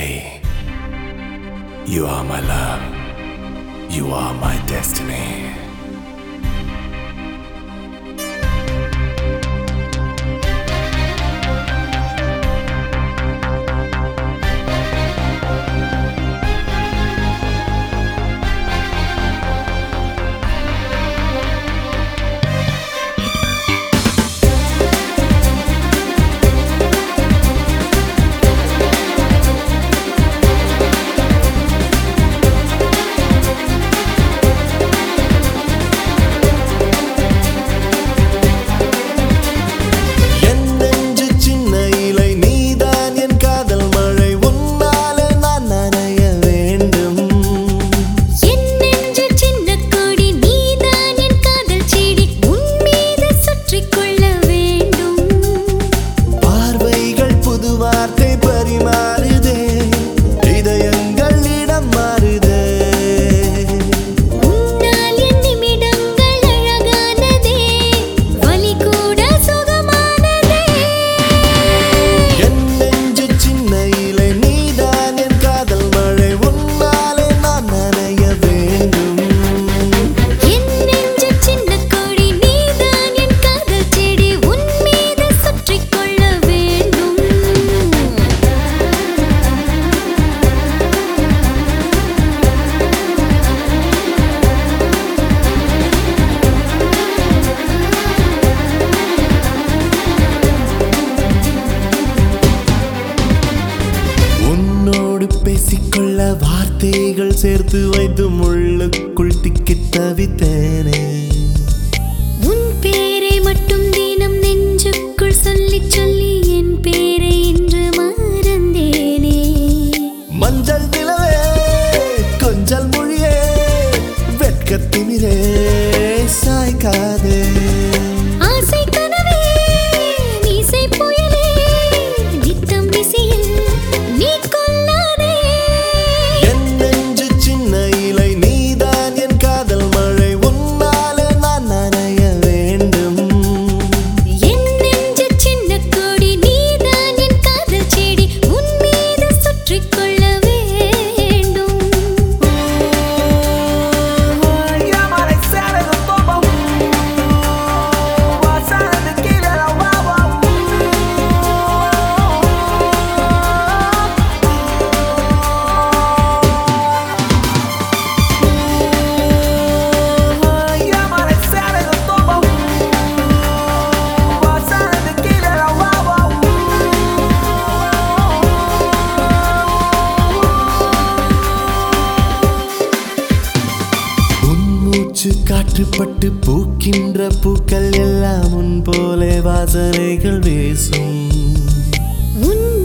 say, you are my love, you are my destiny. பேசிக்கொள்ள வார்த்தைகள் சேர்த்து வைத்து முள்ளுக்குள் திக்கித் தவித்தேனே. உன் பேரை மட்டும் தினம் நெஞ்சுக்குள் சொல்லி சொல்லி என் பேரை இன்று மறந்தேனே. மஞ்சள் நிலவே கொஞ்சல் மொழியே வெட்கத்தினிரே சாய்க்காதே. ஆசை கனவே மீசை புயலே நித்தம் விசியில் நீ கொல்லாதே. என் நெஞ்சு சின்ன இலை நீதான் என் காதல் மழை உன்னாலே நான் நனைய வேண்டும். என் நெஞ்சு சின்ன கொடி நீதான் என் காதல் செடி உன் மீது சுற்றிக் கொள்ள வேண்டும். காற்றுப்பட்டு பூக்கின்ற பூக்கள் எல்லாம் உன் போலே வாசனைகள் வீசும். உன்